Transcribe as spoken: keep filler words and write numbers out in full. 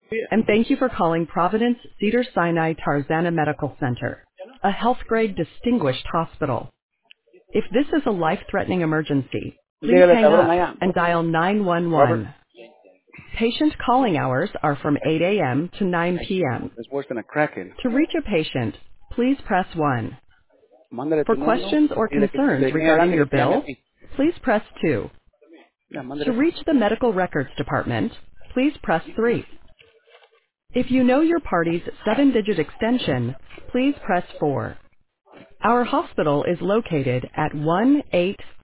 And thank you for calling Providence Cedars-Sinai Tarzana Medical Center, a health-grade distinguished hospital. If this is a life-threatening emergency, please Dígale, hang cabrón, up allá. and dial Robert, nine one one. Patient calling hours are from eight a m to nine p m it's worse than a cracking. To reach a patient, please press one. Mándale For tu número questions or y de que de concerns aquí en regarding adelante your que te llame a bill, ti. please press two. Ya, To mándale eso. reach the medical records department, please press three. If you know your party's seven-digit extension, please press four. Our hospital is located at one eight